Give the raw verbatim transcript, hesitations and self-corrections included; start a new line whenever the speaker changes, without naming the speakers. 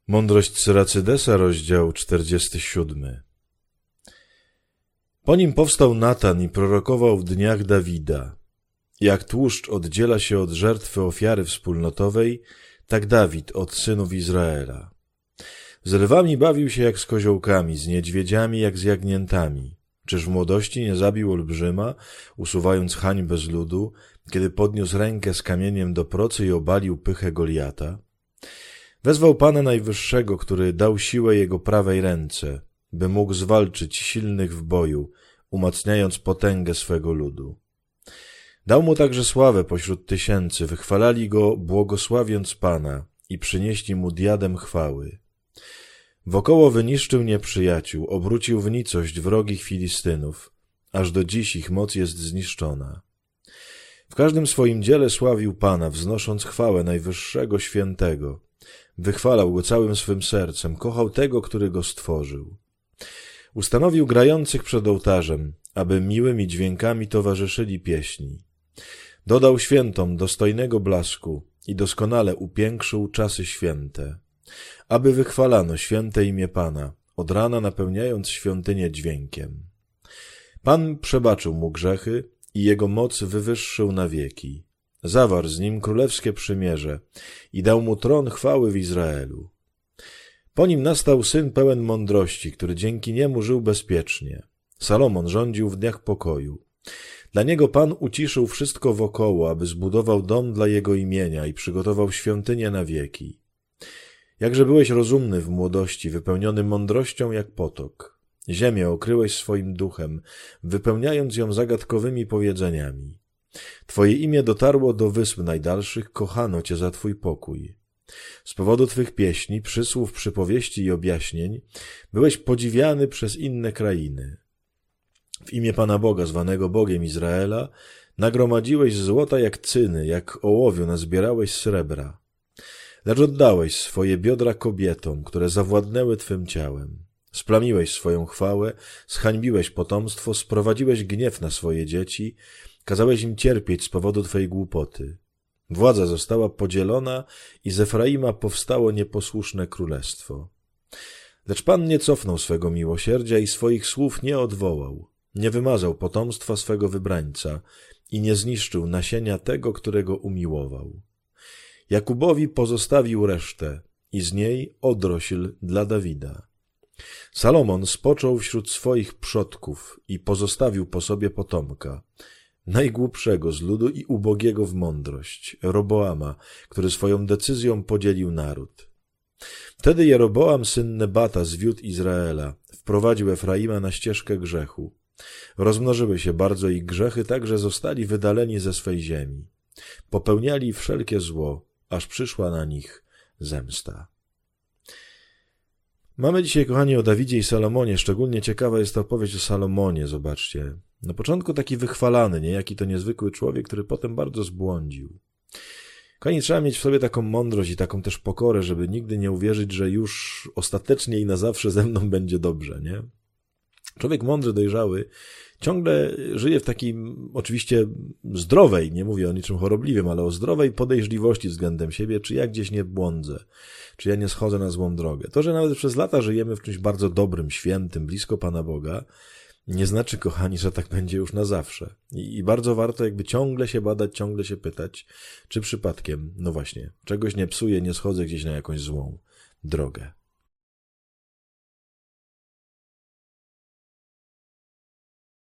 Mądrość Syracydesa, rozdział czterdziesty siódmy. Po nim powstał Natan i prorokował w dniach Dawida. Jak tłuszcz oddziela się od żertwy ofiary wspólnotowej, tak Dawid od synów Izraela. Z lwami bawił się jak z koziołkami, z niedźwiedziami jak z jagniętami. Czyż w młodości nie zabił olbrzyma, usuwając hańbę z ludu, kiedy podniósł rękę z kamieniem do procy i obalił pychę Goliata? Wezwał Pana Najwyższego, który dał siłę jego prawej ręce, by mógł zwalczyć silnych w boju, umacniając potęgę swego ludu. Dał mu także sławę pośród tysięcy, wychwalali go, błogosławiąc Pana i przynieśli mu diadem chwały. Wokoło wyniszczył nieprzyjaciół, obrócił w nicość wrogich Filistynów, aż do dziś ich moc jest zniszczona. W każdym swoim dziele sławił Pana, wznosząc chwałę Najwyższego Świętego. Wychwalał go całym swym sercem, kochał tego, który go stworzył. Ustanowił grających przed ołtarzem, aby miłymi dźwiękami towarzyszyli pieśni. Dodał świętom dostojnego blasku i doskonale upiększył czasy święte, aby wychwalano święte imię Pana, od rana napełniając świątynię dźwiękiem. Pan przebaczył mu grzechy i jego moc wywyższył na wieki. Zawarł z nim królewskie przymierze i dał mu tron chwały w Izraelu. Po nim nastał syn pełen mądrości, który dzięki niemu żył bezpiecznie. Salomon rządził w dniach pokoju. Dla niego Pan uciszył wszystko wokoło, aby zbudował dom dla jego imienia i przygotował świątynię na wieki. Jakże byłeś rozumny w młodości, wypełniony mądrością jak potok. Ziemię okryłeś swoim duchem, wypełniając ją zagadkowymi powiedzeniami. Twoje imię dotarło do wysp najdalszych, kochano Cię za Twój pokój. Z powodu Twych pieśni, przysłów, przypowieści i objaśnień byłeś podziwiany przez inne krainy. W imię Pana Boga, zwanego Bogiem Izraela, nagromadziłeś złota jak cyny, jak ołowiu nazbierałeś srebra. Lecz oddałeś swoje biodra kobietom, które zawładnęły Twym ciałem. Splamiłeś swoją chwałę, zhańbiłeś potomstwo, sprowadziłeś gniew na swoje dzieci, kazałeś im cierpieć z powodu Twej głupoty. Władza została podzielona i z Efraima powstało nieposłuszne królestwo. Lecz Pan nie cofnął swego miłosierdzia i swoich słów nie odwołał. Nie wymazał potomstwa swego wybrańca i nie zniszczył nasienia tego, którego umiłował. Jakubowi pozostawił resztę i z niej odrośl dla Dawida. Salomon spoczął wśród swoich przodków i pozostawił po sobie potomka, najgłupszego z ludu i ubogiego w mądrość, Roboama, który swoją decyzją podzielił naród. Wtedy Jeroboam, syn Nebata, zwiódł Izraela, wprowadził Efraima na ścieżkę grzechu. Rozmnożyły się bardzo ich grzechy, tak że zostali wydaleni ze swej ziemi. Popełniali wszelkie zło, aż przyszła na nich zemsta. Mamy dzisiaj, kochani, o Dawidzie i Salomonie. Szczególnie ciekawa jest ta opowieść o Salomonie, zobaczcie. Na początku taki wychwalany, niejaki to niezwykły człowiek, który potem bardzo zbłądził. Kochani, trzeba mieć w sobie taką mądrość i taką też pokorę, żeby nigdy nie uwierzyć, że już ostatecznie i na zawsze ze mną będzie dobrze, nie? Człowiek mądry, dojrzały ciągle żyje w takiej, oczywiście zdrowej, nie mówię o niczym chorobliwym, ale o zdrowej podejrzliwości względem siebie, czy ja gdzieś nie błądzę, czy ja nie schodzę na złą drogę. To, że nawet przez lata żyjemy w czymś bardzo dobrym, świętym, blisko Pana Boga, nie znaczy, kochani, że tak będzie już na zawsze. I, I bardzo warto jakby ciągle się badać, ciągle się pytać, czy przypadkiem, no właśnie, czegoś nie psuję, nie schodzę gdzieś na jakąś złą drogę.